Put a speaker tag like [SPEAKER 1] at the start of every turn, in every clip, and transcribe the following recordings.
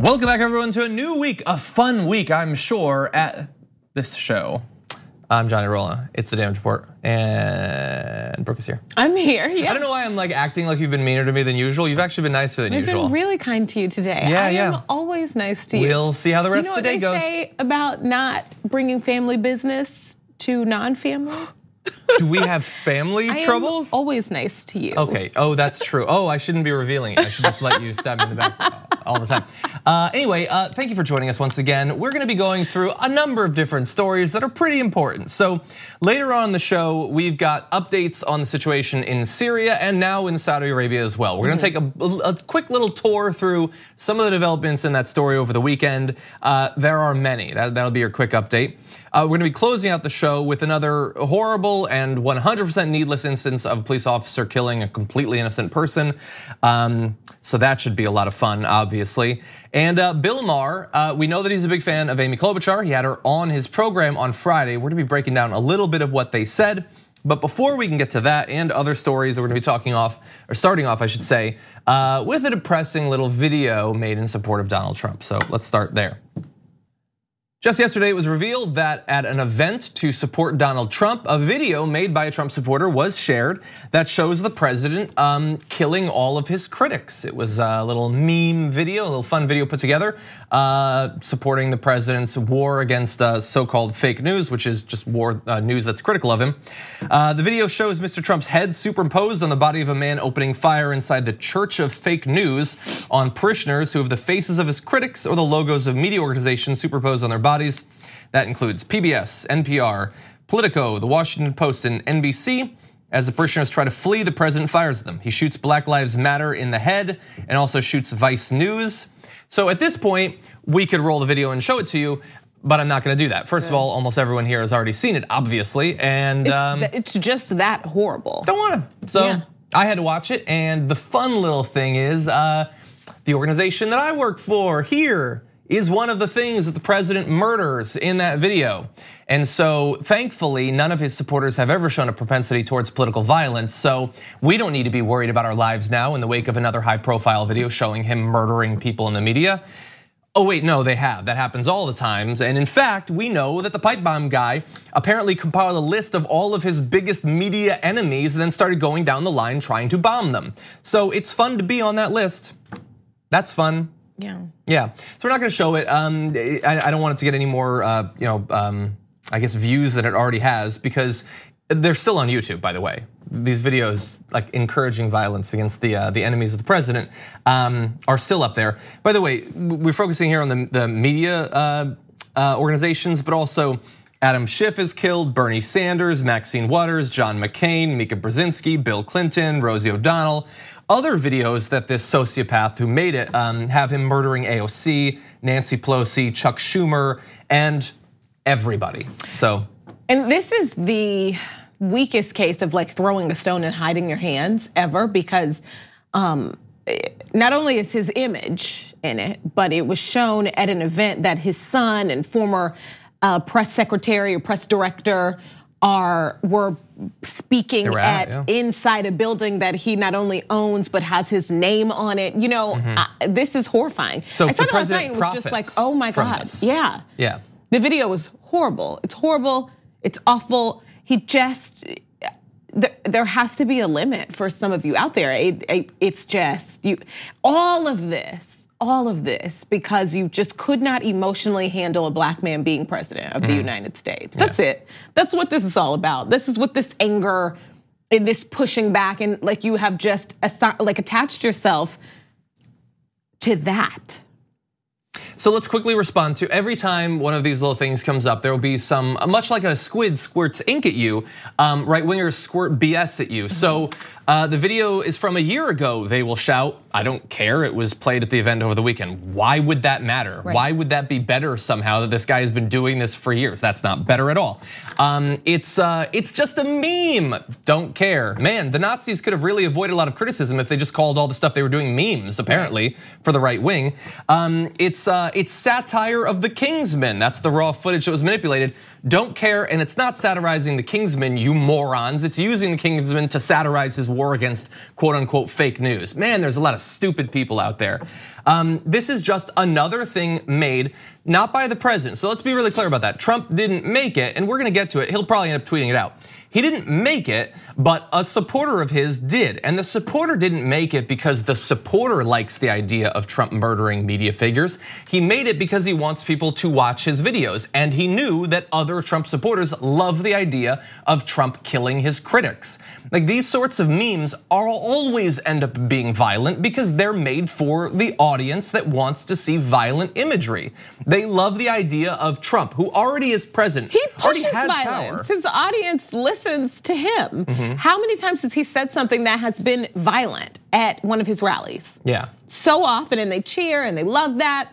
[SPEAKER 1] Welcome back, everyone, to a new week, a fun week, I'm sure, at this show. I'm Johnny Rolla. It's the Damage Report, and Brooke is here.
[SPEAKER 2] I'm here. Yeah.
[SPEAKER 1] I don't know why I'm like acting like you've been meaner to me than usual. You've actually been nicer than usual.
[SPEAKER 2] I've been really kind to you today.
[SPEAKER 1] Yeah,
[SPEAKER 2] I am always nice to you.
[SPEAKER 1] We'll see how the rest of the day goes.
[SPEAKER 2] You know what they say about not bringing family business to non-family?
[SPEAKER 1] Do we have family troubles?
[SPEAKER 2] I am always nice to you.
[SPEAKER 1] Okay. Oh, that's true. Oh, I shouldn't be revealing it. I should just let you stab me in the back all the time. Anyway, thank you for joining us once again. We're going to be going through a number of different stories that are pretty important. So later on in the show, we've got updates on the situation in Syria and now in Saudi Arabia as well. We're going to take a quick little tour through some of the developments in that story over the weekend. There are many. That'll be your quick update. We're going to be closing out the show with another horrible and 100% needless instance of a police officer killing a completely innocent person. So that should be a lot of fun, obviously. And Bill Maher, we know that he's a big fan of Amy Klobuchar. He had her on his program on Friday. We're going to be breaking down a little bit of what they said. But before we can get to that and other stories, we're going to be starting off, I should say, with a depressing little video made in support of Donald Trump. So let's start there. Just yesterday, it was revealed that at an event to support Donald Trump, a video made by a Trump supporter was shared that shows the president killing all of his critics. It was a little meme video, a little fun video put together, supporting the president's war against so-called fake news, which is just war news that's critical of him. The video shows Mr. Trump's head superimposed on the body of a man opening fire inside the Church of Fake News on parishioners who have the faces of his critics or the logos of media organizations superimposed on their bodies. That includes PBS, NPR, Politico, The Washington Post, and NBC. As the parishioners try to flee, the president fires them. He shoots Black Lives Matter in the head and also shoots Vice News. So at this point, we could roll the video and show it to you, but I'm not gonna do that. First of all, almost everyone here has already seen it, obviously, and
[SPEAKER 2] it's just that horrible.
[SPEAKER 1] Don't wanna. So I had to watch it, and the fun little thing is the organization that I work for here is one of the things that the president murders in that video. And so thankfully, none of his supporters have ever shown a propensity towards political violence. So we don't need to be worried about our lives now in the wake of another high profile video showing him murdering people in the media. Oh wait, no, they have. That happens all the times. And in fact, we know that the pipe bomb guy apparently compiled a list of all of his biggest media enemies and then started going down the line trying to bomb them. So it's fun to be on that list. That's fun. Yeah, so we're not gonna show it. I don't want it to get any more, I guess views than it already has because they're still on YouTube, by the way. These videos, like encouraging violence against the enemies of the president, are still up there. By the way, we're focusing here on the media organizations, but also Adam Schiff is killed, Bernie Sanders, Maxine Waters, John McCain, Mika Brzezinski, Bill Clinton, Rosie O'Donnell. Other videos that this sociopath who made it have him murdering AOC, Nancy Pelosi, Chuck Schumer, and everybody.
[SPEAKER 2] And this is the weakest case of like throwing a stone and hiding your hands ever, because not only is his image in it, but it was shown at an event that his son and former press secretary or press director were speaking inside a building that he not only owns but has his name on it. You know, this is horrifying.
[SPEAKER 1] So
[SPEAKER 2] I
[SPEAKER 1] the
[SPEAKER 2] saw it last night and was just like, oh my God, yeah. The video was horrible. It's horrible. It's awful. There has to be a limit for some of you out there. It's just all of this because you just could not emotionally handle a black man being president of the United States. That's it. That's what this is all about. This is what this anger and this pushing back and like you have just attached yourself to that.
[SPEAKER 1] So let's quickly respond to every time one of these little things comes up, there will be some, much like a squid squirts ink at you, right-wingers squirt BS at you. So the video is from a year ago. They will shout, I don't care, it was played at the event over the weekend. Why would that matter? Right. Why would that be better somehow that this guy has been doing this for years? That's not better at all. It's just a meme, don't care. Man, the Nazis could have really avoided a lot of criticism if they just called all the stuff they were doing memes, apparently, for the right wing. It's satire of the Kingsmen. That's the raw footage that was manipulated. Don't care, and it's not satirizing the Kingsmen, you morons. It's using the Kingsmen to satirize his war war against quote unquote fake news. Man, there's a lot of stupid people out there. This is just another thing made not by the president. So let's be really clear about that. Trump didn't make it, and we're gonna get to it. He'll probably end up tweeting it out. He didn't make it, but a supporter of his did. And the supporter didn't make it because the supporter likes the idea of Trump murdering media figures. He made it because he wants people to watch his videos. And he knew that other Trump supporters love the idea of Trump killing his critics. Like, these sorts of memes are always end up being violent because they're made for the audience that wants to see violent imagery. They love the idea of Trump, who already is president.
[SPEAKER 2] He
[SPEAKER 1] already
[SPEAKER 2] pushes
[SPEAKER 1] has
[SPEAKER 2] violence.
[SPEAKER 1] power.
[SPEAKER 2] His audience listens to him. How many times has he said something that has been violent at one of his rallies?
[SPEAKER 1] Yeah.
[SPEAKER 2] So often, and they cheer and they love that.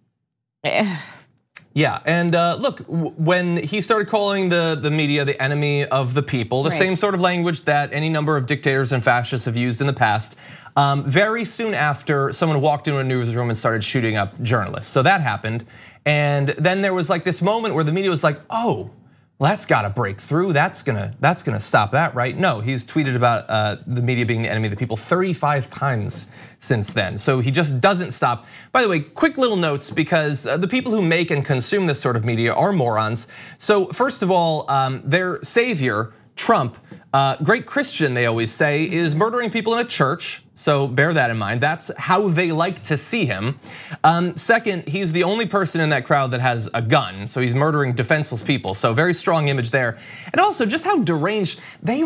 [SPEAKER 1] Yeah, and look, when he started calling the media the enemy of the people, the same sort of language that any number of dictators and fascists have used in the past, very soon after, someone walked into a newsroom and started shooting up journalists. So that happened, and then there was like this moment where the media was like, oh, well, that's gotta break through, that's gonna stop that, right? No, he's tweeted about the media being the enemy of the people 35 times since then. So he just doesn't stop. By the way, quick little notes, because the people who make and consume this sort of media are morons. So first of all, their savior, Trump, great Christian, they always say, is murdering people in a church. So bear that in mind. That's how they like to see him. Second, he's the only person in that crowd that has a gun. So he's murdering defenseless people. So very strong image there. And also just how deranged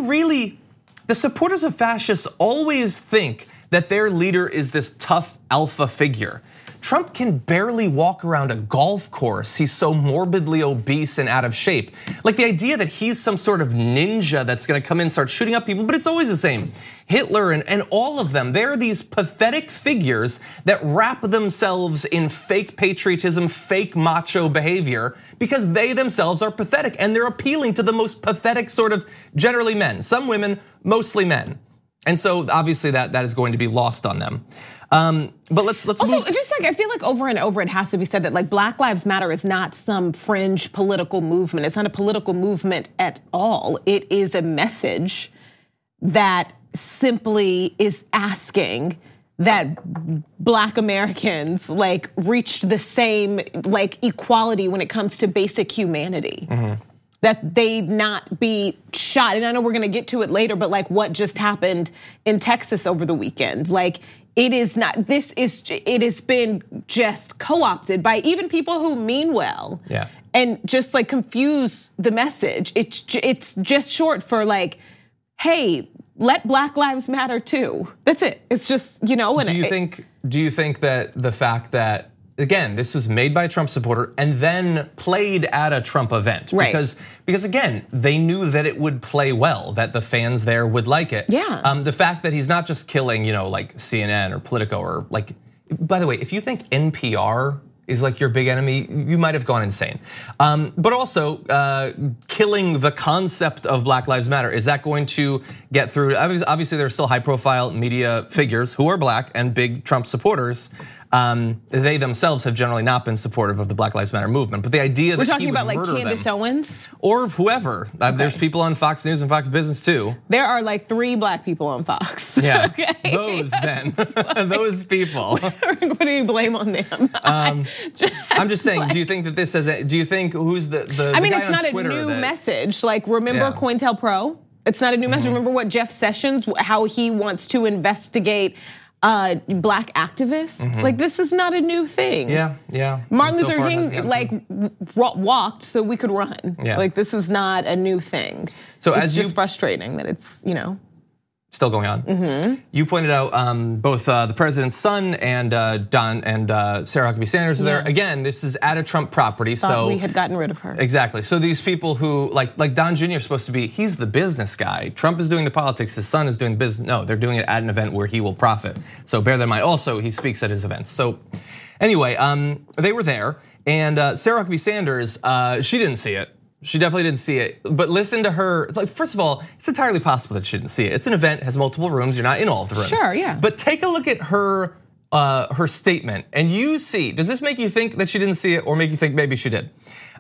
[SPEAKER 1] the supporters of fascists always think that their leader is this tough alpha figure. Trump can barely walk around a golf course. He's so morbidly obese and out of shape. Like, the idea that he's some sort of ninja that's gonna come in and start shooting up people, but it's always the same. Hitler and all of them, they're these pathetic figures that wrap themselves in fake patriotism, fake macho behavior, because they themselves are pathetic and they're appealing to the most pathetic sort of, generally men, some women, mostly men. And so obviously that is going to be lost on them. But let's also, move.
[SPEAKER 2] Just like, I feel like over and over it has to be said that like Black Lives Matter is not some fringe political movement. It's not a political movement at all. It is a message that simply is asking that Black Americans like reached the same like equality when it comes to basic humanity. That they not be shot. And I know we're gonna get to it later, but like what just happened in Texas over the weekend, like it is not, it has been just co-opted by even people who mean well.
[SPEAKER 1] Yeah.
[SPEAKER 2] And just like confuse the message. It's just short for like, hey, let Black Lives Matter too. That's it. It's just, you know. And
[SPEAKER 1] do you think that the fact that, again, this was made by a Trump supporter and then played at a Trump event,
[SPEAKER 2] right?
[SPEAKER 1] Because again, they knew that it would play well, that the fans there would like it.
[SPEAKER 2] Yeah.
[SPEAKER 1] The fact that he's not just killing, you know, like CNN or Politico or like. By the way, if you think NPR is like your big enemy, you might have gone insane. But also, killing the concept of Black Lives Matter, is that going to get through? Obviously, there's still high-profile media figures who are Black and big Trump supporters. They themselves have generally not been supportive of the Black Lives Matter movement. But the idea that
[SPEAKER 2] we're talking
[SPEAKER 1] he would
[SPEAKER 2] about like
[SPEAKER 1] murder
[SPEAKER 2] Candace
[SPEAKER 1] them,
[SPEAKER 2] Owens
[SPEAKER 1] or whoever. There's people on Fox News and Fox Business too.
[SPEAKER 2] There are like 3 Black people on Fox.
[SPEAKER 1] Yeah,
[SPEAKER 2] okay.
[SPEAKER 1] Those then, those people.
[SPEAKER 2] We're putting blame on them.
[SPEAKER 1] I'm just saying. Do you think that this has? Do you think who's the
[SPEAKER 2] I mean,
[SPEAKER 1] guy
[SPEAKER 2] it's not
[SPEAKER 1] on Twitter
[SPEAKER 2] a new
[SPEAKER 1] that,
[SPEAKER 2] message. Like, remember COINTELPRO? It's not a new message. Remember what Jeff Sessions, how he wants to investigate Black activists? Like, this is not a new thing.
[SPEAKER 1] Yeah.
[SPEAKER 2] Martin Luther King like walked so we could run.
[SPEAKER 1] Yeah.
[SPEAKER 2] Like, this is not a new thing.
[SPEAKER 1] So
[SPEAKER 2] it's just frustrating that it's, you know,
[SPEAKER 1] still going on. You pointed out both the president's son and Don and Sarah Huckabee Sanders are there. Again, this is at a Trump property.
[SPEAKER 2] Thought we had gotten rid of her.
[SPEAKER 1] Exactly. So these people who like Don Jr. is supposed to be, he's the business guy. Trump is doing the politics. His son is doing the business. No, they're doing it at an event where he will profit. So bear that in mind. Also, he speaks at his events. So anyway, they were there, and Sarah Huckabee Sanders, she didn't see it. She definitely didn't see it, but listen to her. Like, first of all, it's entirely possible that she didn't see it. It's an event, has multiple rooms. You're not in all of the rooms.
[SPEAKER 2] Sure, yeah.
[SPEAKER 1] But take a look at her statement, and you see. Does this make you think that she didn't see it, or make you think maybe she did?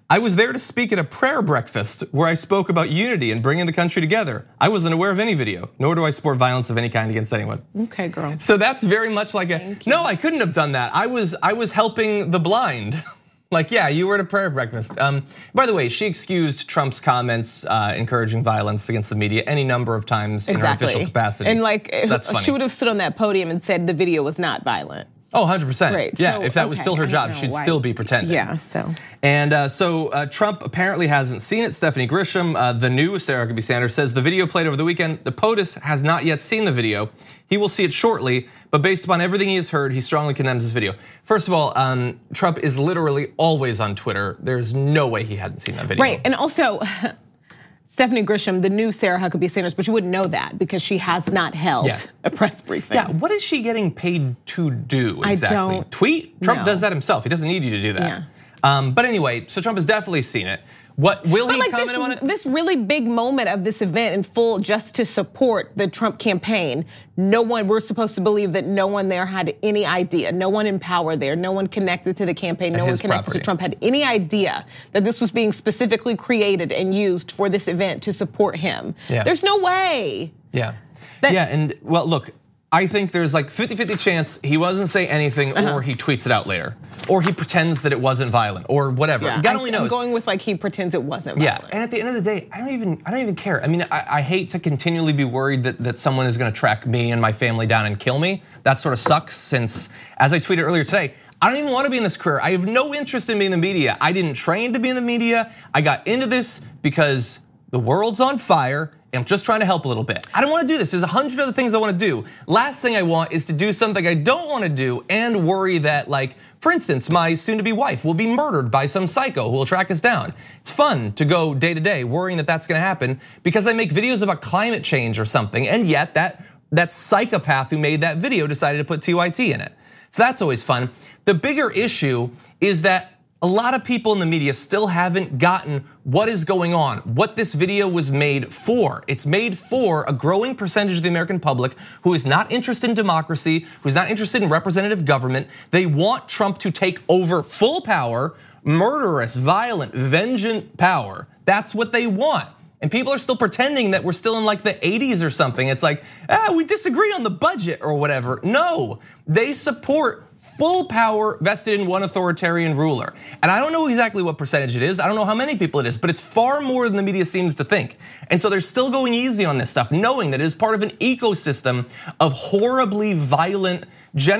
[SPEAKER 1] I was there to speak at a prayer breakfast where I spoke about unity and bringing the country together. I wasn't aware of any video, nor do I support violence of any kind against anyone.
[SPEAKER 2] Okay, girl.
[SPEAKER 1] So that's very much like no, I couldn't have done that. I was helping the blind. Like, yeah, you were at a prayer breakfast. By the way, she excused Trump's comments encouraging violence against the media any number of times in her official capacity.
[SPEAKER 2] And like,
[SPEAKER 1] so that's funny.
[SPEAKER 2] She would have stood on that podium and said the video was not violent.
[SPEAKER 1] Oh, 100%.
[SPEAKER 2] Right.
[SPEAKER 1] Yeah,
[SPEAKER 2] so,
[SPEAKER 1] if that was still her job, she'd still be pretending.
[SPEAKER 2] Yeah, so.
[SPEAKER 1] And so Trump apparently hasn't seen it. Stephanie Grisham, the new Sarah Huckabee Sanders, says the video played over the weekend. The POTUS has not yet seen the video. He will see it shortly, but based upon everything he has heard, he strongly condemns this video. First of all, Trump is literally always on Twitter. There's no way he hadn't seen that video.
[SPEAKER 2] Right, and also, Stephanie Grisham, the new Sarah Huckabee Sanders, but you wouldn't know that because she has not held a press briefing.
[SPEAKER 1] Yeah, what is she getting paid to do exactly?
[SPEAKER 2] I don't
[SPEAKER 1] tweet? Trump
[SPEAKER 2] know.
[SPEAKER 1] does that himself. He doesn't need you to do that. Yeah. But anyway, so Trump has definitely seen it. What will he comment on it?
[SPEAKER 2] This really big moment of this event in full, just to support the Trump campaign. We're supposed to believe that no one there had any idea. No one in power there. No one connected to the campaign. No one connected to Trump had any idea that this was being specifically created and used for this event to support him. Yeah. There's no way.
[SPEAKER 1] Yeah. And well, look, I think there's like 50-50 chance he wasn't say anything or he tweets it out later. Or he pretends that it wasn't violent or whatever. God only knows.
[SPEAKER 2] I'm going with like he pretends it wasn't violent.
[SPEAKER 1] Yeah, and at the end of the day, I don't even care. I mean, I hate to continually be worried that someone is gonna track me and my family down and kill me. That sort of sucks since, as I tweeted earlier today, I don't even want to be in this career. I have no interest in being in the media. I didn't train to be in the media. I got into this because the world's on fire. I'm just trying to help a little bit. I don't want to do this. There's 100 other things I want to do. Last thing I want is to do something I don't want to do and worry that, like, for instance, my soon-to-be wife will be murdered by some psycho who will track us down. It's fun to go day to day worrying that that's going to happen because I make videos about climate change or something, and yet that psychopath who made that video decided to put TYT in it. So that's always fun. The bigger issue is that a lot of people in the media still haven't gotten what is going on, what this video was made for. It's made for a growing percentage of the American public who is not interested in democracy, who's not interested in representative government. They want Trump to take over full power, murderous, violent, vengeant power. That's what they want. And people are still pretending that we're still in like the 80s or something. It's like, we disagree on the budget or whatever. No, they support full power vested in one authoritarian ruler. And I don't know exactly what percentage it is. I don't know how many people it is, but it's far more than the media seems to think. And so they're still going easy on this stuff, knowing that it is part of an ecosystem of horribly violent,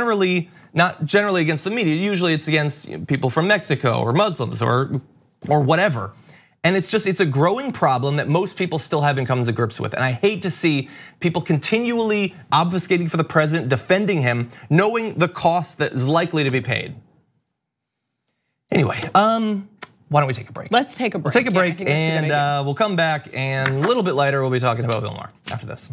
[SPEAKER 1] not generally against the media. Usually it's against people from Mexico or Muslims or whatever. And it's a growing problem that most people still haven't come to grips with. And I hate to see people continually obfuscating for the president, defending him, knowing the cost that is likely to be paid. Anyway, why don't we take a break?
[SPEAKER 2] Let's take a break.
[SPEAKER 1] We'll take a break and we'll come back, and a little bit later we'll be talking about Bill Maher after this.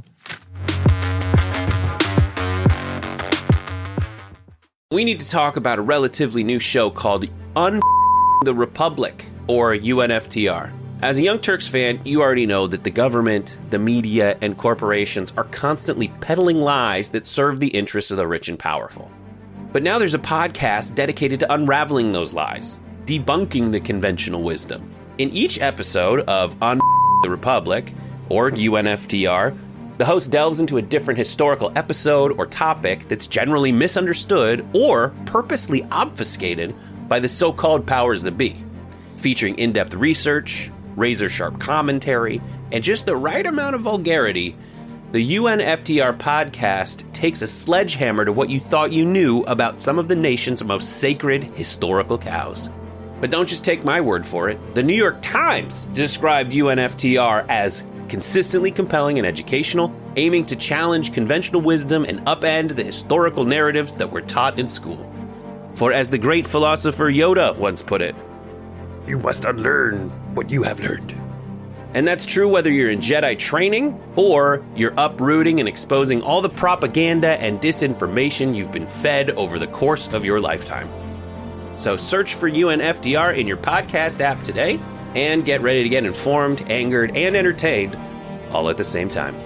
[SPEAKER 3] We need to talk about a relatively new show called the Republic, or UNFTR. As a Young Turks fan, you already know that the government, the media, and corporations are constantly peddling lies that serve the interests of the rich and powerful. But now there's a podcast dedicated to unraveling those lies, debunking the conventional wisdom. In each episode of On the Republic, or UNFTR, the host delves into a different historical episode or topic that's generally misunderstood or purposely obfuscated by the so-called powers that be. Featuring in-depth research, razor-sharp commentary, and just the right amount of vulgarity, the UNFTR podcast takes a sledgehammer to what you thought you knew about some of the nation's most sacred historical cows. But don't just take my word for it. The New York Times described UNFTR as consistently compelling and educational, aiming to challenge conventional wisdom and upend the historical narratives that were taught in school. For as the great philosopher Yoda once put it, "You must unlearn what you have learned." And that's true whether you're in Jedi training or you're uprooting and exposing all the propaganda and disinformation you've been fed over the course of your lifetime. So search for UNFTR in your podcast app today and get ready to get informed, angered, and entertained all at the same time.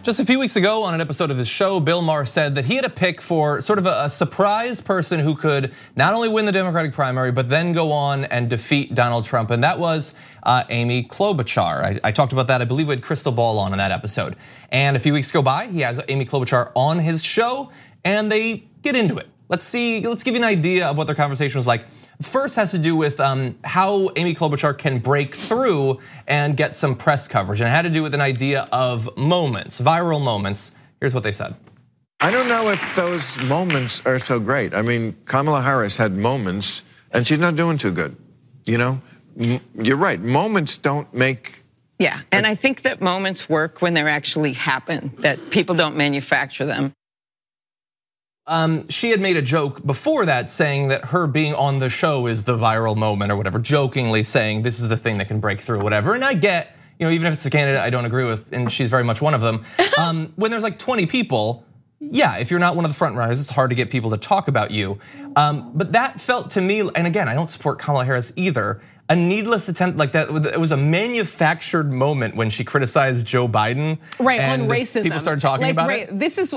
[SPEAKER 1] Just a few weeks ago on an episode of his show, Bill Maher said that he had a pick for sort of a surprise person who could not only win the Democratic primary, but then go on and defeat Donald Trump, and that was Amy Klobuchar. I talked about that, I believe we had Crystal Ball on in that episode. And a few weeks go by, he has Amy Klobuchar on his show, and they get into it. Let's give you an idea of what their conversation was like. First has to do with how Amy Klobuchar can break through and get some press coverage. And it had to do with an idea of moments, viral moments. Here's what they said.
[SPEAKER 4] I don't know if those moments are so great. I mean, Kamala Harris had moments and she's not doing too good. You know, you're right, moments don't make.
[SPEAKER 5] Yeah, and I think that moments work when they actually happen, that people don't manufacture them.
[SPEAKER 1] She had made a joke before that saying that her being on the show is the viral moment or whatever, jokingly saying this is the thing that can break through, whatever. And I get, even if it's a candidate I don't agree with, and she's very much one of them. When there's like 20 people, yeah, if you're not one of the front runners, it's hard to get people to talk about you. But that felt to me, and again, I don't support Kamala Harris either, a needless attempt like that. It was a manufactured moment when she criticized Joe Biden.
[SPEAKER 2] Right, on racism.
[SPEAKER 1] People started talking about it.
[SPEAKER 2] This is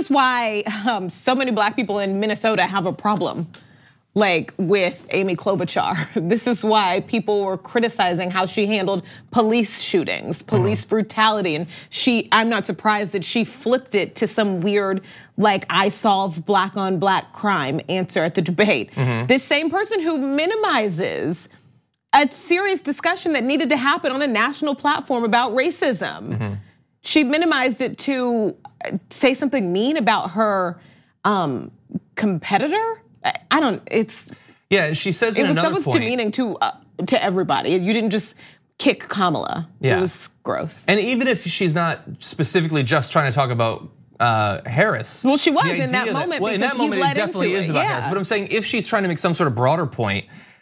[SPEAKER 2] why so many black people in Minnesota have a problem with Amy Klobuchar. This is why people were criticizing how she handled police shootings, police brutality. And I'm not surprised that she flipped it to some weird, I solve black on black crime answer at the debate. This same person who minimizes a serious discussion that needed to happen on a national platform about racism. She minimized it to say something mean about her competitor.
[SPEAKER 1] Yeah, and she says another point.
[SPEAKER 2] That was demeaning to everybody. You didn't just kick Kamala.
[SPEAKER 1] Yeah.
[SPEAKER 2] It was gross.
[SPEAKER 1] And even if she's not specifically just trying to talk about Harris.
[SPEAKER 2] Well, she was in that moment.
[SPEAKER 1] Well, in that moment, it definitely is about Harris. But I'm saying if she's trying to make some sort of broader point,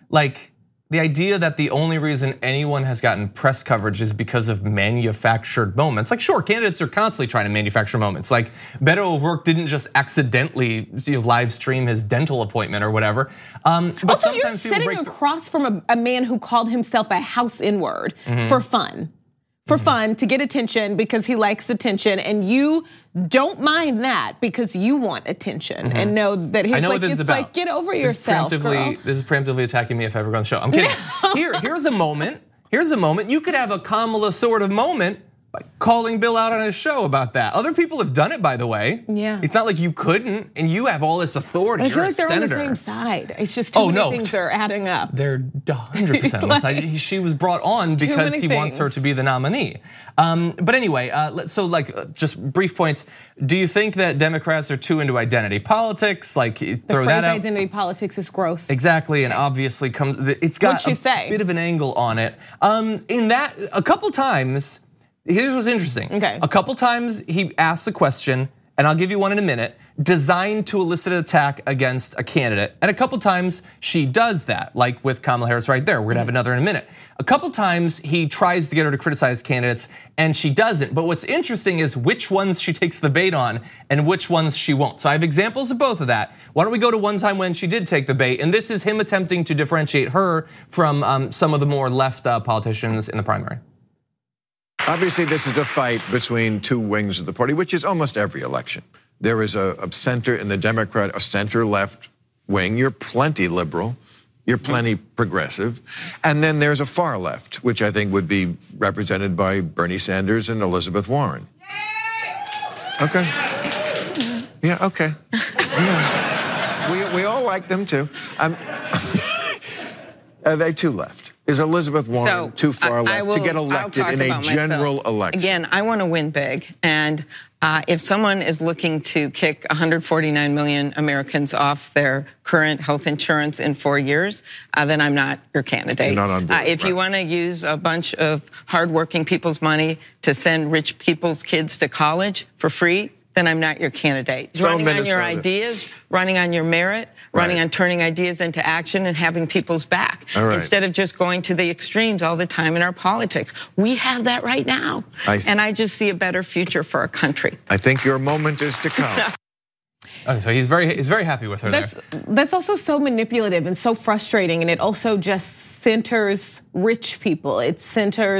[SPEAKER 1] the idea that the only reason anyone has gotten press coverage is because of manufactured moments. Sure, candidates are constantly trying to manufacture moments. Beto O'Rourke didn't just accidentally live stream his dental appointment or whatever. But
[SPEAKER 2] also,
[SPEAKER 1] sometimes
[SPEAKER 2] you're sitting across from a man who called himself a house N-word for fun. For fun, to get attention because he likes attention, and you don't mind that because you want attention and know that it's get over yourself, girl.
[SPEAKER 1] This is preemptively attacking me if I ever go on the show. I'm kidding. Here's a moment. You could have a Kamala sort of moment by calling Bill out on his show about that. Other people have done it, by the way.
[SPEAKER 2] Yeah.
[SPEAKER 1] It's not like you couldn't, and you have all this authority.
[SPEAKER 2] I feel like they're
[SPEAKER 1] senator.
[SPEAKER 2] On the same side. It's just too many things are adding up.
[SPEAKER 1] They're 100% on the side. She was brought on because he wants her to be the nominee. But anyway, so just brief points. Do you think that Democrats are too into identity politics? Throw that out.
[SPEAKER 2] Identity politics is gross.
[SPEAKER 1] Exactly, and obviously it's got a bit of an angle on it. In that, a couple times. Here's what's interesting.
[SPEAKER 2] Okay.
[SPEAKER 1] A couple times he asks a question, and I'll give you one in a minute, designed to elicit an attack against a candidate. And a couple times she does that, like with Kamala Harris right there. We're gonna have another in a minute. A couple times he tries to get her to criticize candidates and she doesn't. But what's interesting is which ones she takes the bait on and which ones she won't. So I have examples of both of that. Why don't we go to one time when she did take the bait? And this is him attempting to differentiate her from some of the more left politicians in the primary.
[SPEAKER 4] Obviously, this is a fight between two wings of the party, which is almost every election. There is a center in the Democrat, a center-left wing. You're plenty liberal. You're plenty progressive. And then there's a far left, which I think would be represented by Bernie Sanders and Elizabeth Warren. Okay. Yeah, okay. Yeah. We all like them too. Are they too left? Is Elizabeth Warren too far left to get elected in a general election?
[SPEAKER 5] Again, I want to win big. And if someone is looking to kick 149 million Americans off their current health insurance in 4 years, then I'm not your candidate.
[SPEAKER 4] You're not on board,
[SPEAKER 5] if you want to use a bunch of hardworking people's money to send rich people's kids to college for free, then I'm not your candidate. Running on your ideas, running on your merit, running on turning ideas into action and having people's back instead of just going to the extremes all the time in our politics. We have that right now. And I just see a better future for our country.
[SPEAKER 4] I think your moment is to come.
[SPEAKER 1] Okay, so he's very happy with her there.
[SPEAKER 2] That's also so manipulative and so frustrating, and it also just centers rich people. It centers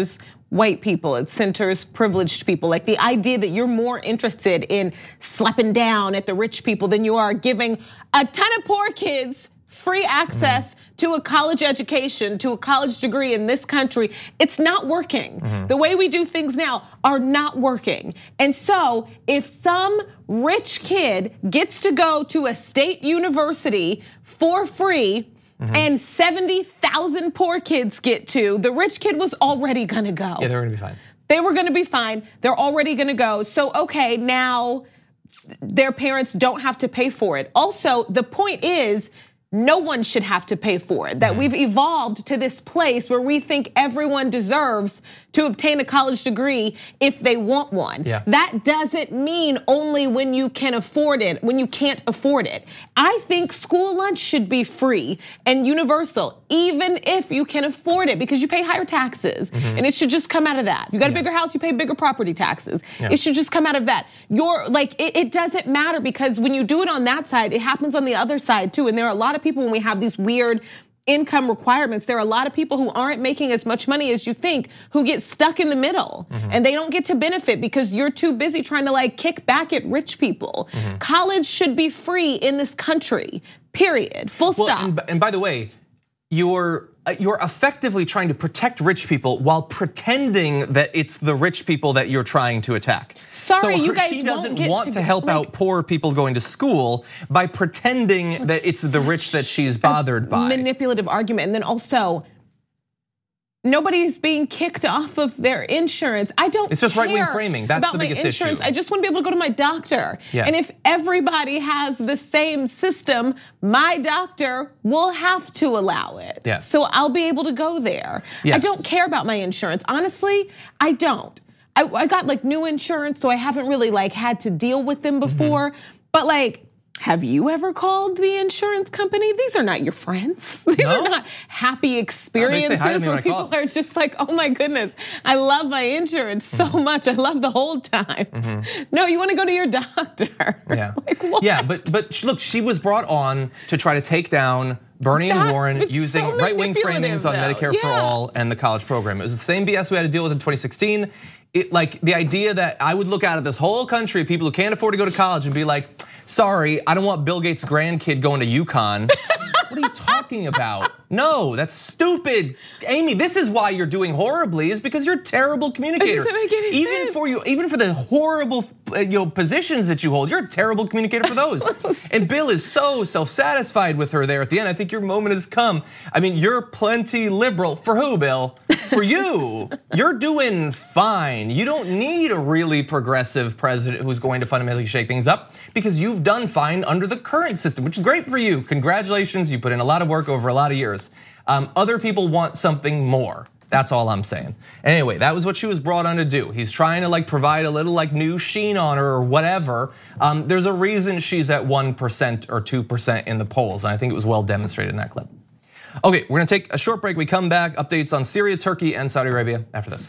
[SPEAKER 2] white people, it centers privileged people. Like the idea that you're more interested in slapping down at the rich people than you are giving a ton of poor kids free access to a college education, to a college degree in this country, it's not working. The way we do things now are not working. And so if some rich kid gets to go to a state university for free, and 70,000 poor kids get to, the rich kid was already gonna go.
[SPEAKER 1] Yeah, they were gonna be fine.
[SPEAKER 2] They were gonna be fine. They're already gonna go. So, okay, now their parents don't have to pay for it. Also, the point is, no one should have to pay for it. That we've evolved to this place where we think everyone deserves to obtain a college degree if they want one.
[SPEAKER 1] Yeah.
[SPEAKER 2] That doesn't mean only when you can afford it, when you can't afford it. I think school lunch should be free and universal, even if you can afford it, because you pay higher taxes, and it should just come out of that. If you got a bigger house, you pay bigger property taxes. It should just come out of that. It doesn't matter, because when you do it on that side, it happens on the other side too. And there are a lot of people, when we have these weird income requirements, there are a lot of people who aren't making as much money as you think who get stuck in the middle, and they don't get to benefit because you're too busy trying to like kick back at rich people. College should be free in this country, period, full stop.
[SPEAKER 1] And by the way, you're effectively trying to protect rich people while pretending that it's the rich people that you're trying to attack.
[SPEAKER 2] Sorry,
[SPEAKER 1] so
[SPEAKER 2] you guys
[SPEAKER 1] she doesn't
[SPEAKER 2] won't
[SPEAKER 1] want to help out poor people going to school by pretending that it's the rich that she's bothered by.
[SPEAKER 2] Manipulative argument. And then also, nobody's being kicked off of their insurance. I don't care.
[SPEAKER 1] It's just right-wing framing. That's the biggest issue.
[SPEAKER 2] I just want to be able to go to my doctor.
[SPEAKER 1] Yeah.
[SPEAKER 2] And if everybody has the same system, my doctor will have to allow it.
[SPEAKER 1] Yeah.
[SPEAKER 2] So I'll be able to go there.
[SPEAKER 1] Yeah.
[SPEAKER 2] I don't care about my insurance. Honestly, I don't. I got like new insurance, so I haven't really like had to deal with them before. But like, have you ever called the insurance company? These are not your friends. These are not happy experiences where people are just like, oh my goodness, I love my insurance so much. I love the whole time. No, you want to go to your doctor.
[SPEAKER 1] Yeah.
[SPEAKER 2] Like, what?
[SPEAKER 1] Yeah, but look, she was brought on to try to take down Bernie and Warren using right-wing framings on Medicare for All and the college program. It was the same BS we had to deal with in 2016. Like the idea that I would look out at this whole country of people who can't afford to go to college and be like, sorry, I don't want Bill Gates' grandkid going to UConn. What are you talking about? No, that's stupid. Amy, this is why you're doing horribly, is because you're a terrible communicator.
[SPEAKER 2] It doesn't make any sense.
[SPEAKER 1] Even for the horrible positions that you hold, you're a terrible communicator for those. And Bill is so self-satisfied with her there at the end. I think your moment has come. I mean, you're plenty liberal. For who, Bill? For you. You're doing fine. You don't need a really progressive president who's going to fundamentally shake things up, because you've done fine under the current system, which is great for you. Congratulations, you put in a lot of work over a lot of years. Other people want something more. That's all I'm saying. Anyway, that was what she was brought on to do. He's trying to like provide a little like new sheen on her or whatever. There's a reason she's at 1% or 2% in the polls, and I think it was well demonstrated in that clip. Okay, we're gonna take a short break. We come back, updates on Syria, Turkey, and Saudi Arabia after this.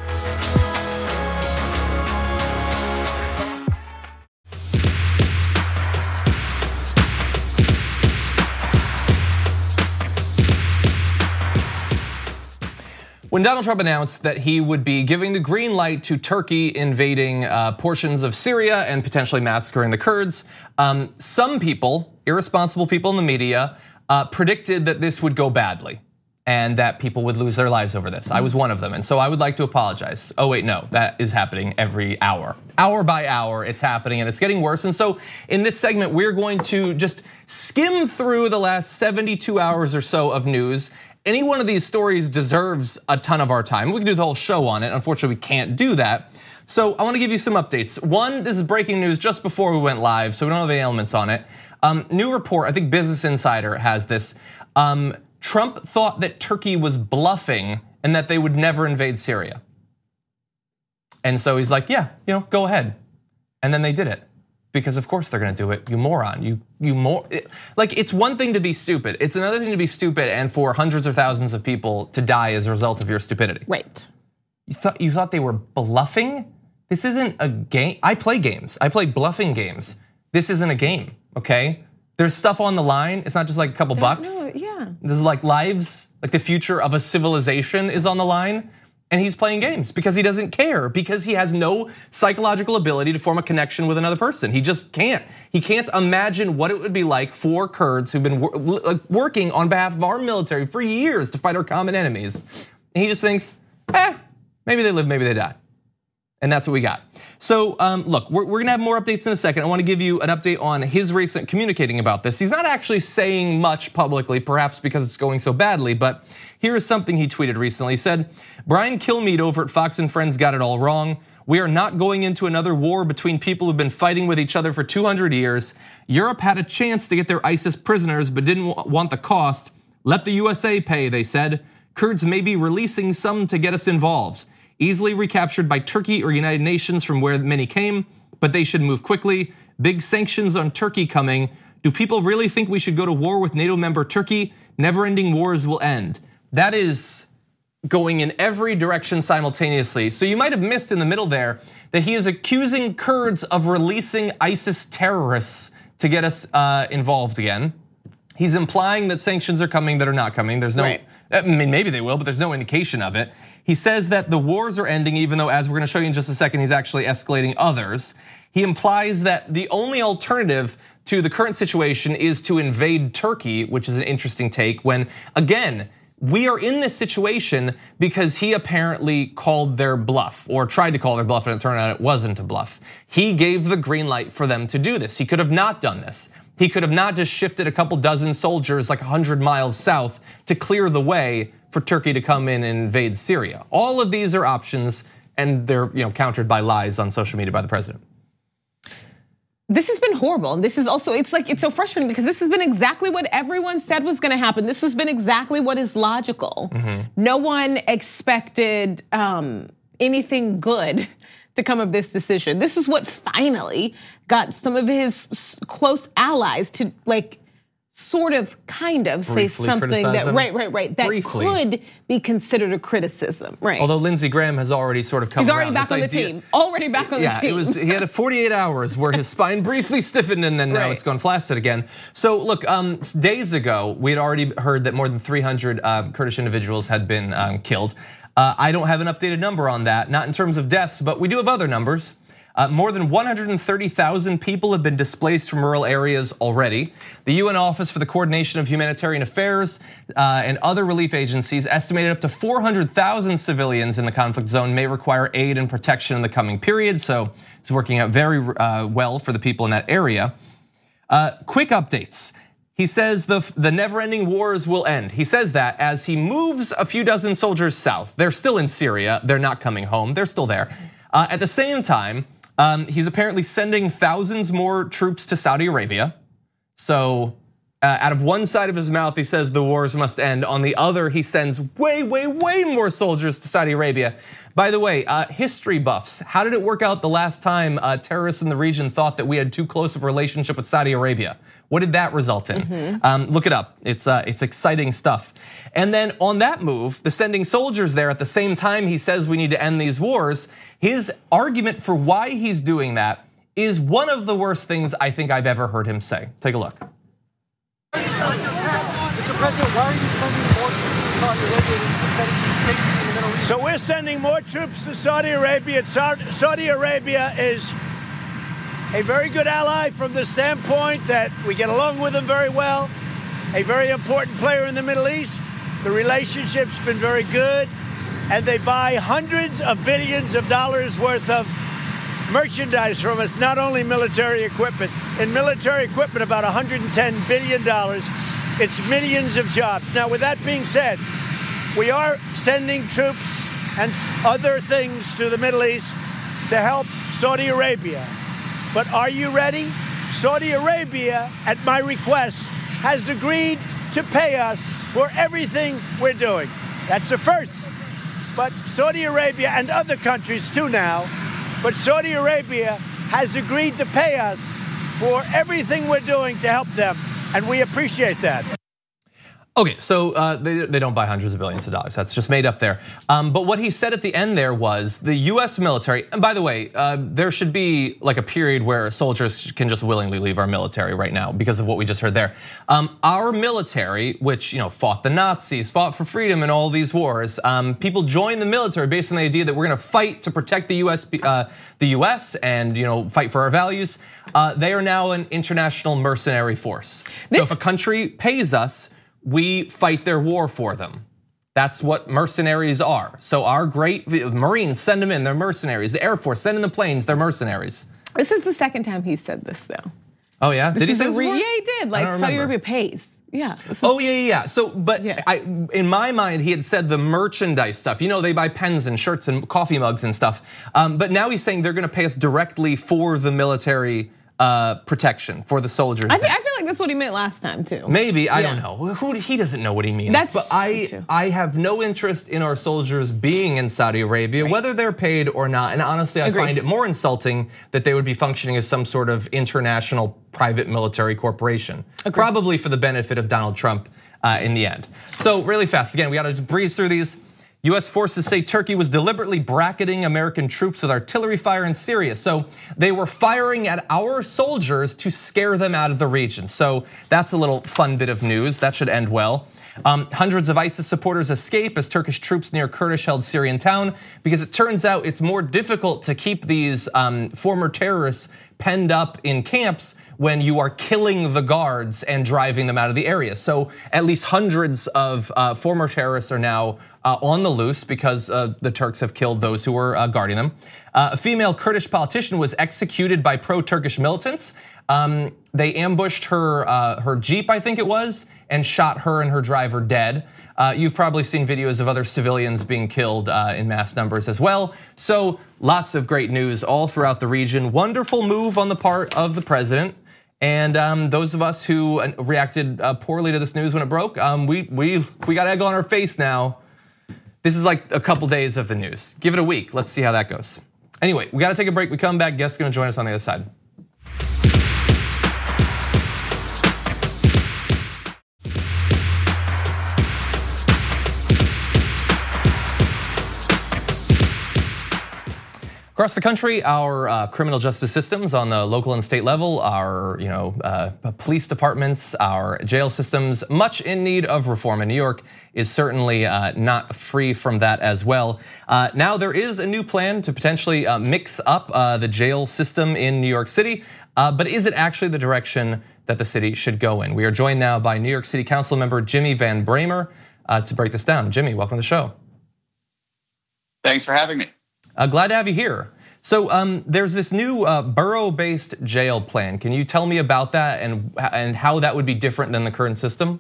[SPEAKER 1] When Donald Trump announced that he would be giving the green light to Turkey invading portions of Syria and potentially massacring the Kurds, some people, irresponsible people in the media, predicted that this would go badly and that people would lose their lives over this. I was one of them, and so I would like to apologize. Oh wait, no, that is happening every hour. Hour by hour, it's happening and it's getting worse. And so in this segment, we're going to just skim through the last 72 hours or so of news. Any one of these stories deserves a ton of our time. We can do the whole show on it. Unfortunately, we can't do that. So I wanna give you some updates. One, this is breaking news just before we went live, so we don't have the elements on it. New report, I think Business Insider has this. Trump thought that Turkey was bluffing and that they would never invade Syria. And so he's like, yeah, go ahead. And then they did it. Because of course they're gonna do it, you moron. Like it's one thing to be stupid. It's another thing to be stupid and for hundreds of thousands of people to die as a result of your stupidity.
[SPEAKER 2] Right.
[SPEAKER 1] You thought they were bluffing? This isn't a game. I play games. I play bluffing games. This isn't a game, okay? There's stuff on the line. It's not just like a couple bucks.
[SPEAKER 2] No, yeah.
[SPEAKER 1] This is like lives, like the future of a civilization is on the line. And he's playing games because he doesn't care, because he has no psychological ability to form a connection with another person. He just can't. He can't imagine what it would be like for Kurds who've been working on behalf of our military for years to fight our common enemies. And he just thinks, maybe they live, maybe they die. And that's what we got. So look, we're gonna have more updates in a second. I wanna give you an update on his recent communicating about this. He's not actually saying much publicly, perhaps because it's going so badly, but here is something he tweeted recently. He said, Brian Kilmeade over at Fox and Friends got it all wrong. We are not going into another war between people who've been fighting with each other for 200 years. Europe had a chance to get their ISIS prisoners, but didn't want the cost. Let the USA pay, they said. Kurds may be releasing some to get us involved. Easily recaptured by Turkey or United Nations from where many came, but they should move quickly. Big sanctions on Turkey coming. Do people really think we should go to war with NATO member Turkey? Never-ending wars will end. That is going in every direction simultaneously. So you might have missed in the middle there that he is accusing Kurds of releasing ISIS terrorists to get us involved again. He's implying that sanctions are coming that are not coming. There's no, I mean, maybe they will, but there's no indication of it. He says that the wars are ending, even though, as we're gonna show you in just a second, he's actually escalating others. He implies that the only alternative to the current situation is to invade Turkey, which is an interesting take when, again, we are in this situation because he apparently called their bluff or tried to call their bluff, and it turned out it wasn't a bluff. He gave the green light for them to do this. He could have not done this. He could have not just shifted a couple dozen soldiers like 100 miles south to clear the way for Turkey to come in and invade Syria. All of these are options, and they're countered by lies on social media by the president.
[SPEAKER 2] This has been horrible. This is also, it's so frustrating because this has been exactly what everyone said was gonna happen. This has been exactly what is logical. No one expected anything good to come of this decision. This is what finally got some of his close allies to sort of, kind of say something that, right, that could be considered a criticism, right?
[SPEAKER 1] Although Lindsey Graham has already sort of come
[SPEAKER 2] He's
[SPEAKER 1] around.
[SPEAKER 2] Already back on the team, already back on the team.
[SPEAKER 1] He had 48 hours where his spine briefly stiffened and then now it's gone flaccid again. So look, days ago, we had already heard that more than 300 Kurdish individuals had been killed. I don't have an updated number on that, not in terms of deaths, but we do have other numbers. More than 130,000 people have been displaced from rural areas already. The UN Office for the Coordination of Humanitarian Affairs and other relief agencies estimated up to 400,000 civilians in the conflict zone may require aid and protection in the coming period. So it's working out very well for the people in that area. Quick updates. He says the never-ending wars will end. He says that as he moves a few dozen soldiers south. They're still in Syria. They're not coming home. They're still there. At the same time, he's apparently sending thousands more troops to Saudi Arabia. So out of one side of his mouth, he says the wars must end. On the other, he sends way more soldiers to Saudi Arabia. By the way, history buffs, how did it work out the last time terrorists in the region thought that we had too close of a relationship with Saudi Arabia? What did that result in? Look it up, it's exciting stuff. And then on that move, the sending soldiers there at the same time he says we need to end these wars, his argument for why he's doing that is one of the worst things I think I've ever heard him say. Take a look.
[SPEAKER 6] Mr. President, why are you sending more troops to Saudi Arabia instead of safety in the Middle East?
[SPEAKER 7] So we're sending more troops to Saudi Arabia. Saudi Arabia is a very good ally from the standpoint that we get along with them very well. A very important player in the Middle East. The relationship's been very good. And they buy hundreds of billions of dollars worth of merchandise from us, not only military equipment. In military equipment, about $110 billion. It's millions of jobs. Now, with that being said, we are sending troops and other things to the Middle East to help Saudi Arabia. But are you ready? Saudi Arabia, at my request, has agreed to pay us for everything we're doing. That's the first. But Saudi Arabia and other countries too now, but Saudi Arabia has agreed to pay us for everything we're doing to help them, and we appreciate that.
[SPEAKER 1] Okay, so they don't buy hundreds of billions of dollars. That's just made up there. But what he said at the end there was the US military, and by the way, there should be like a period where soldiers can just willingly leave our military right now because of what we just heard there. Our military, which fought the Nazis, fought for freedom in all these wars, people join the military based on the idea that we're gonna fight to protect the US and fight for our values. They are now an international mercenary force. So if a country pays us, we fight their war for them. That's what mercenaries are. So our great Marines, send them in, they're mercenaries. The Air Force, send in the planes, they're mercenaries.
[SPEAKER 2] This is the second time he said this though.
[SPEAKER 1] Oh yeah, did he say this before?
[SPEAKER 2] Yeah, he did. Like Saudi Arabia pays. Yeah.
[SPEAKER 1] Oh yeah. So, but in my mind, he had said the merchandise stuff. They buy pens and shirts and coffee mugs and stuff. But now he's saying they're going to pay us directly for the military protection for the soldiers.
[SPEAKER 2] I feel like that's what he meant last time too.
[SPEAKER 1] Maybe, I don't know. He doesn't know what he means. But I have no interest in our soldiers being in Saudi Arabia, whether they're paid or not. And honestly, I find it more insulting that they would be functioning as some sort of international private military corporation. Probably for the benefit of Donald Trump in the end. So really fast, again, we gotta breeze through these. US forces say Turkey was deliberately bracketing American troops with artillery fire in Syria. So they were firing at our soldiers to scare them out of the region. So that's a little fun bit of news. That should end well. Hundreds of ISIS supporters escape as Turkish troops near Kurdish-held Syrian town because it turns out it's more difficult to keep these former terrorists penned up in camps when you are killing the guards and driving them out of the area. So at least hundreds of former terrorists are now on the loose because the Turks have killed those who were guarding them. A female Kurdish politician was executed by pro-Turkish militants. They ambushed her Jeep, I think it was, and shot her and her driver dead. You've probably seen videos of other civilians being killed in mass numbers as well. So lots of great news all throughout the region. Wonderful move on the part of the president. And those of us who reacted poorly to this news when it broke, we got egg on our face now. This is like a couple days of the news. Give it a week, let's see how that goes. Anyway, we gotta take a break, we come back, guest's gonna join us on the other side. Across the country, our criminal justice systems on the local and state level, our police departments, our jail systems, much in need of reform. And New York is certainly not free from that as well. Now there is a new plan to potentially mix up the jail system in New York City, but is it actually the direction that the city should go in? We are joined now by New York City Council member Jimmy Van Bramer to break this down. Jimmy, welcome to the show.
[SPEAKER 8] Thanks for having me.
[SPEAKER 1] Glad to have you here. So there's this new borough-based jail plan. Can you tell me about that and how that would be different than the current system?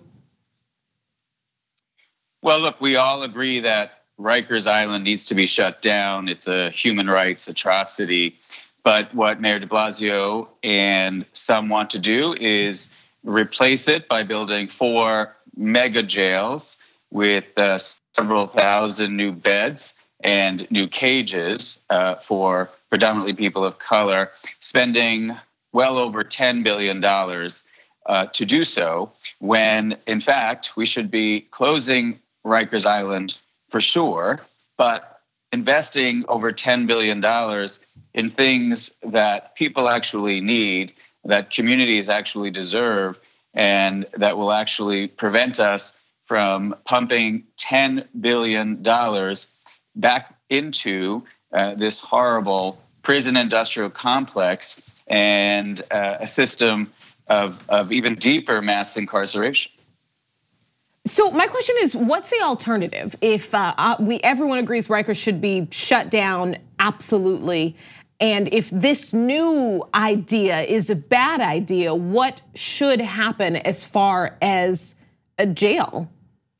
[SPEAKER 8] Well, look, we all agree that Rikers Island needs to be shut down. It's a human rights atrocity. But what Mayor de Blasio and some want to do is replace it by building 4 mega jails with several thousand new beds and new cages for predominantly people of color, spending well over $10 billion to do so, when in fact we should be closing Rikers Island for sure, but investing over $10 billion in things that people actually need, that communities actually deserve, and that will actually prevent us from pumping $10 billion back into this horrible prison industrial complex and a system of even deeper mass incarceration.
[SPEAKER 2] So my question is, what's the alternative? If everyone agrees Rikers should be shut down, absolutely. And if this new idea is a bad idea, what should happen as far as a jail?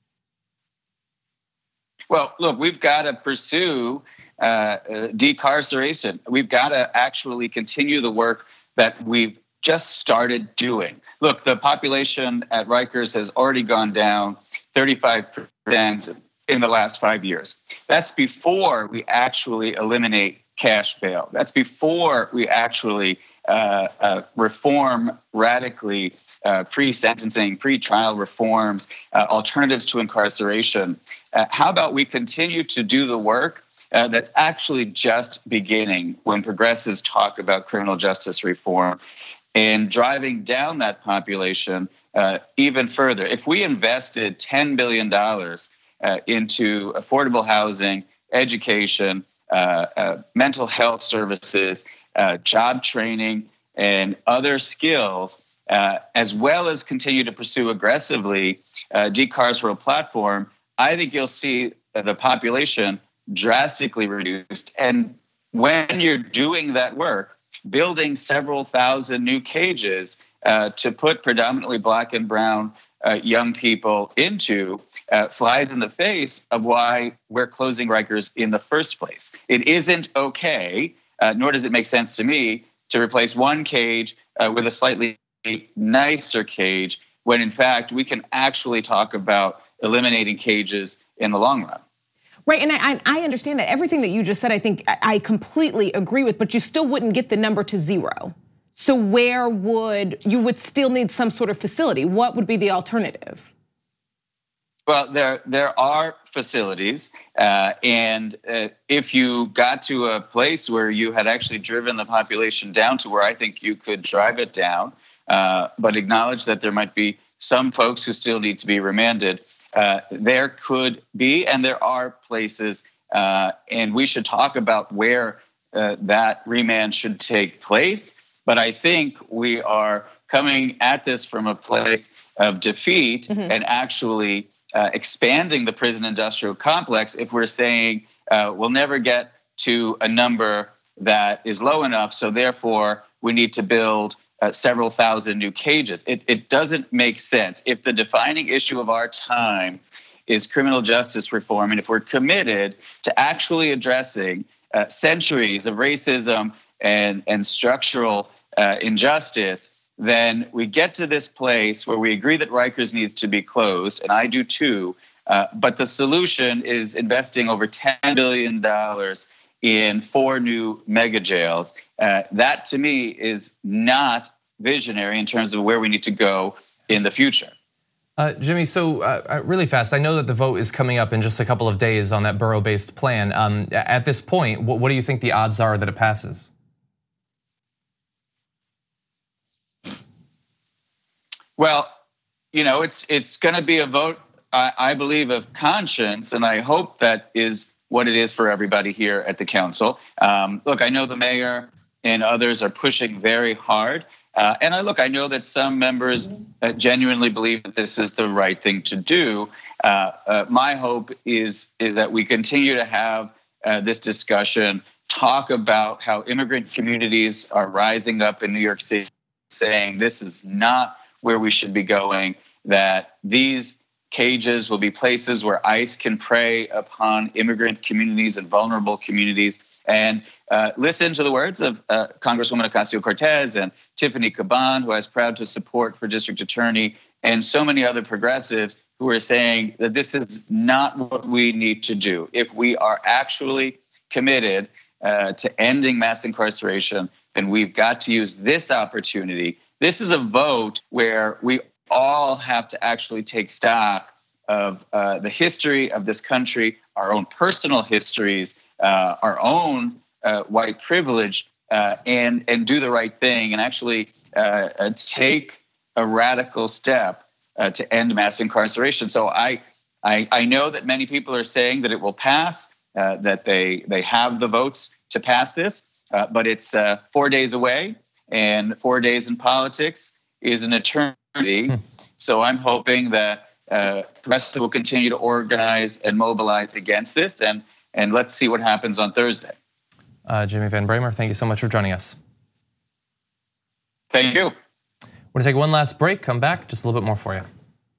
[SPEAKER 8] Well, look, we've got to pursue decarceration. We've got to actually continue the work that we've just started doing. Look, the population at Rikers has already gone down 35% in the last 5 years. That's before we actually eliminate cash bail. That's before we actually reform radically pre-sentencing, pre-trial reforms, alternatives to incarceration. How about we continue to do the work that's actually just beginning when progressives talk about criminal justice reform and driving down that population even further? If we invested $10 billion into affordable housing, education, mental health services, job training, and other skills, as well as continue to pursue aggressively Decars for a platform, I think you'll see the population drastically reduced. And when you're doing that work, building several thousand new cages to put predominantly Black and brown young people into flies in the face of why we're closing Rikers in the first place. It isn't okay, nor does it make sense to me, to replace one cage with a slightly nicer cage when in fact we can actually talk about eliminating cages in the long run.
[SPEAKER 2] Right, and I understand that. Everything that you just said, I think I completely agree with, but you still wouldn't get the number to zero. So where you would still need some sort of facility? What would be the alternative?
[SPEAKER 8] Well, there are facilities, and if you got to a place where you had actually driven the population down to where I think you could drive it down, but acknowledge that there might be some folks who still need to be remanded, there could be, and there are places, and we should talk about where that remand should take place. But I think we are coming at this from a place of defeat and actually expanding the prison industrial complex if we're saying we'll never get to a number that is low enough, so therefore we need to build several thousand new cages. It doesn't make sense. If the defining issue of our time is criminal justice reform, and if we're committed to actually addressing centuries of racism and structural injustice, then we get to this place where we agree that Rikers needs to be closed, and I do too, but the solution is investing over $10 billion in 4 new mega jails. That to me is not visionary in terms of where we need to go in the future.
[SPEAKER 1] Jimmy, so really fast, I know that the vote is coming up in just a couple of days on that borough-based plan. At this point, what do you think the odds are that it passes?
[SPEAKER 8] Well, you know, it's going to be a vote, I believe, of conscience, and I hope that is what it is for everybody here at the council. Look, I know the mayor and others are pushing very hard, and I know that some members genuinely believe that this is the right thing to do. My hope is that we continue to have this discussion, talk about how immigrant communities are rising up in New York City, saying this is not where we should be going, that these cages will be places where ICE can prey upon immigrant communities and vulnerable communities. And listen to the words of Congresswoman Ocasio-Cortez and Tiffany Caban, who I was proud to support for district attorney, and so many other progressives who are saying that this is not what we need to do. If we are actually committed to ending mass incarceration, then we've got to use this opportunity. This is a vote where we all have to actually take stock of the history of this country, our own personal histories, our own white privilege, and do the right thing and actually take a radical step to end mass incarceration. So I know that many people are saying that it will pass, that they have the votes to pass this, but it's 4 days away, and 4 days in politics is an eternity. So I'm hoping that progressives will continue to organize and mobilize against this, and let's see what happens on Thursday.
[SPEAKER 1] Jimmy Van Bramer, thank you so much for joining us.
[SPEAKER 8] Thank you.
[SPEAKER 1] We're gonna take one last break, come back, just a little bit more for you.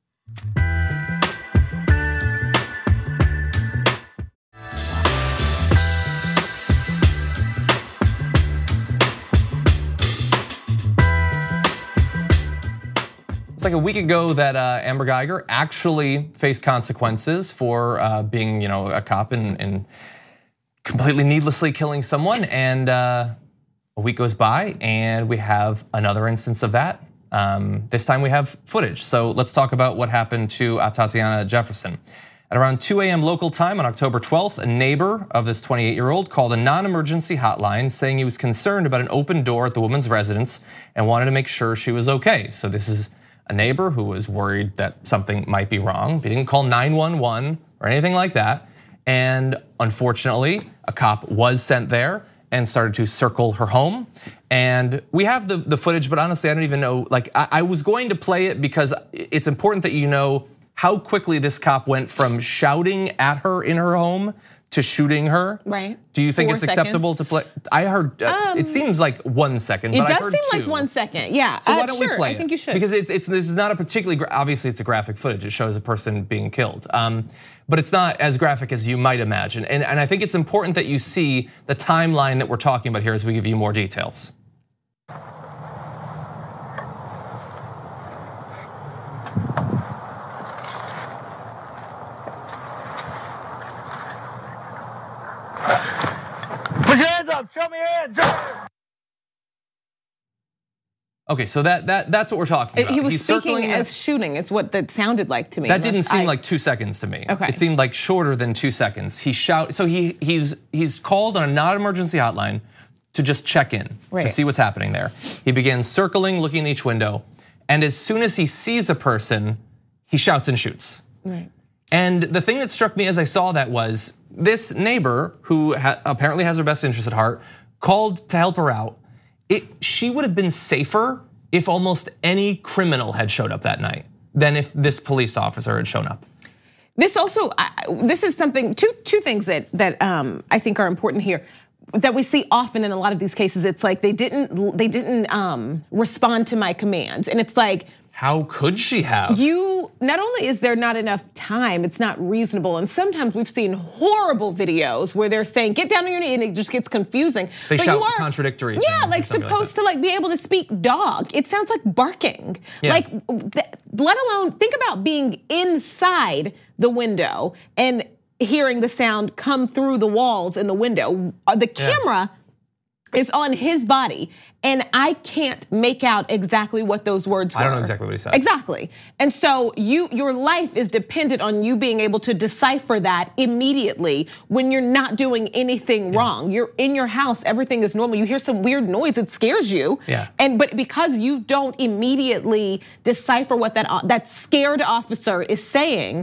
[SPEAKER 1] It's like a week ago that Amber Guyger actually faced consequences for being, a cop and completely needlessly killing someone. And a week goes by, and we have another instance of that This time we have footage. So let's talk about what happened to Tatiana Jefferson. At around 2 a.m. local time on October 12th, a neighbor of this 28-year-old called a non-emergency hotline saying he was concerned about an open door at the woman's residence and wanted to make sure she was okay. So this is a neighbor who was worried that something might be wrong. He didn't call 911 or anything like that. And unfortunately, a cop was sent there and started to circle her home. And we have the footage, but honestly, I don't even know. Like, I was going to play it because it's important that you know how quickly this cop went from shouting at her in her home to shooting her.
[SPEAKER 2] Right.
[SPEAKER 1] Do you think
[SPEAKER 2] 4
[SPEAKER 1] it's acceptable to play? I heard, it seems like 1 second, but I heard 2.
[SPEAKER 2] It does seem like 1 second, yeah.
[SPEAKER 1] So why don't we play it?
[SPEAKER 2] I think you should.
[SPEAKER 1] Because this is not a particularly, obviously it's a graphic footage. It shows a person being killed. But it's not as graphic as you might imagine. And I think it's important that you see the timeline that we're talking about here as we give you more details.
[SPEAKER 7] Put your hands up, show me your hands.
[SPEAKER 1] Okay, so that's what we're talking about.
[SPEAKER 2] He was
[SPEAKER 1] He's
[SPEAKER 2] speaking as shooting. It's what that sounded like to me.
[SPEAKER 1] That didn't seem like 2 seconds to me.
[SPEAKER 2] Okay.
[SPEAKER 1] It seemed like shorter than 2 seconds. So he's called on a non-emergency hotline to just check in to see what's happening there. He begins circling, looking at each window, and as soon as he sees a person, he shouts and shoots.
[SPEAKER 2] Right.
[SPEAKER 1] And the thing that struck me as I saw that was this neighbor, who apparently has her best interest at heart, called to help her out. She would have been safer if almost any criminal had showed up that night than if this police officer had shown up.
[SPEAKER 2] This also, this is something, two things that I think are important here that we see often in a lot of these cases. It's like they didn't respond to my commands, and it's like,
[SPEAKER 1] how could she have?
[SPEAKER 2] Not only is there not enough time, it's not reasonable. And sometimes we've seen horrible videos where they're saying, get down on your knee, and it just gets confusing.
[SPEAKER 1] They shout contradictory things.
[SPEAKER 2] Yeah, like supposed to be able to speak dog. It sounds like barking.
[SPEAKER 1] Yeah.
[SPEAKER 2] Like, let alone, think about being inside the window and hearing the sound come through the walls in the window. The camera is on his body. And I can't make out exactly what those words were.
[SPEAKER 1] I don't know exactly what he said.
[SPEAKER 2] Exactly. And so your life is dependent on you being able to decipher that immediately when you're not doing anything wrong. You're in your house, everything is normal. You hear some weird noise, it scares you.
[SPEAKER 1] Yeah.
[SPEAKER 2] But because you don't immediately decipher what that scared officer is saying,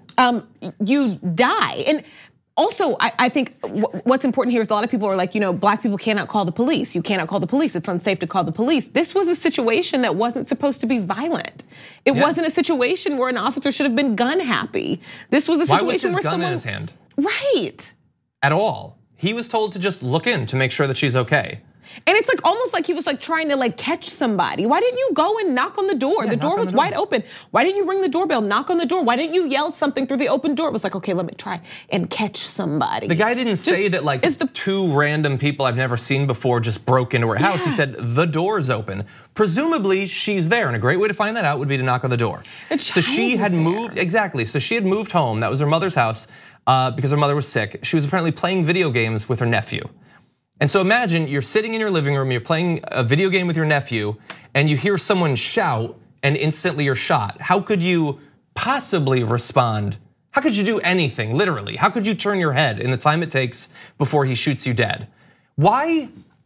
[SPEAKER 2] you die. And also, I think what's important here is a lot of people are like, black people cannot call the police. You cannot call the police. It's unsafe to call the police. This was a situation that wasn't supposed to be violent. It wasn't a situation where an officer should have been gun happy. This was a situation where someone—
[SPEAKER 1] Why was his gun in his hand?
[SPEAKER 2] Right.
[SPEAKER 1] At all. He was told to just look in to make sure that she's okay.
[SPEAKER 2] And it's like almost like he was like trying to catch somebody. Why didn't you go and knock on the door? The door was wide open. Why didn't you ring the doorbell, knock on the door? Why didn't you yell something through the open door? It was like, okay, let me try and catch somebody.
[SPEAKER 1] The guy didn't say that two random people I've never seen before just broke into her house. He said the door's open. Presumably she's there, and a great way to find that out would be to knock on the door. So she had moved, exactly. So she had moved home. That was her mother's house because her mother was sick. She was apparently playing video games with her nephew. And so imagine you're sitting in your living room, you're playing a video game with your nephew, and you hear someone shout, and instantly you're shot. How could you possibly respond? How could you do anything, literally? How could you turn your head in the time it takes before he shoots you dead? Why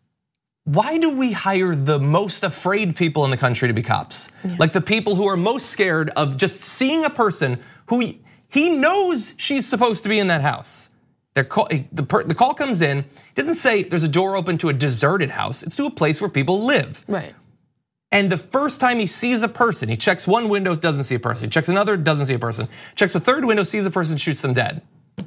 [SPEAKER 1] do we hire the most afraid people in the country to be cops? Like the people who are most scared of just seeing a person who he knows she's supposed to be in that house. The call comes in, it doesn't say there's a door open to a deserted house, it's to a place where people live.
[SPEAKER 2] Right.
[SPEAKER 1] And the first time he sees a person, he checks one window, doesn't see a person. He checks another, doesn't see a person. Checks a third window, sees a person, shoots them dead.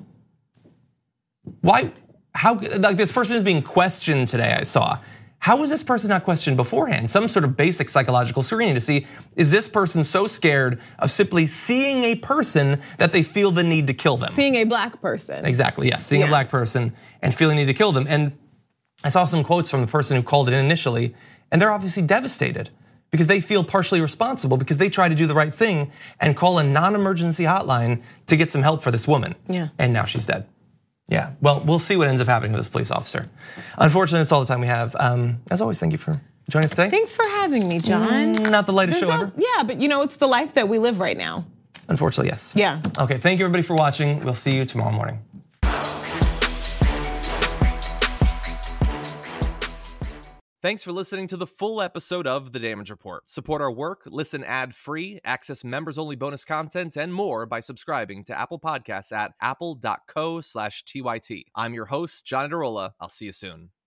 [SPEAKER 1] Why, this person is being questioned today, I saw. How was this person not questioned beforehand? Some sort of basic psychological screening to see, is this person so scared of simply seeing a person that they feel the need to kill them?
[SPEAKER 2] Seeing a black person.
[SPEAKER 1] Exactly, yes, seeing a black person and feeling the need to kill them. And I saw some quotes from the person who called it in initially, and they're obviously devastated because they feel partially responsible because they tried to do the right thing and call a non-emergency hotline to get some help for this woman.
[SPEAKER 2] Yeah.
[SPEAKER 1] And now she's dead. Yeah, well, we'll see what ends up happening with this police officer. Unfortunately, that's all the time we have. As always, thank you for join us today.
[SPEAKER 2] Thanks for having me, John.
[SPEAKER 1] Not the lightest show ever.
[SPEAKER 2] Yeah, but it's the life that we live right now.
[SPEAKER 1] Unfortunately, yes.
[SPEAKER 2] Yeah.
[SPEAKER 1] Okay, thank you everybody for watching. We'll see you tomorrow morning. Thanks for listening to the full episode of The Damage Report. Support our work, listen ad-free, access members-only bonus content, and more by subscribing to Apple Podcasts at apple.co/TYT. I'm your host, John Adarola. I'll see you soon.